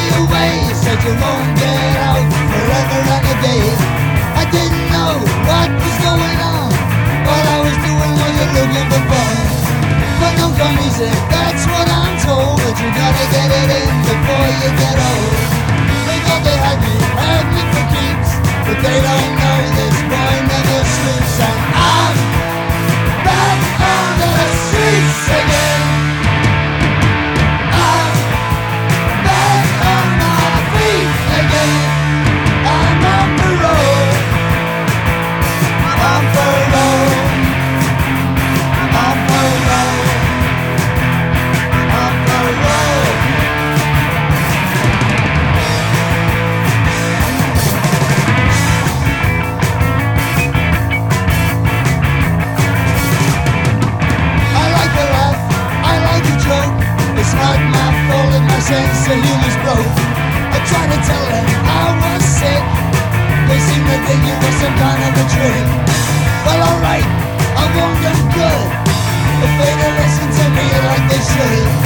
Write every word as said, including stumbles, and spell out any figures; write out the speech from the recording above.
away. You said you won't get out forever and a day. I didn't know what was going on. All I was doing was looking for fun. But don't come easy, that's what I'm told. But you gotta get it in before you get old. They thought they had me, had me for keeps, but they don't know this boy never sleeps. And I'm back on the streets again. I'm back on my feet again. I'm on parole. I'm on parole. I'm on parole. I'm on parole. I like to laugh, I like to joke. It's not my fault that my sense of humor's broke. I try to tell them I was sick. They seem to think it was some kind of a trick. Well, alright, I won't get good if they don't listen to me like they should.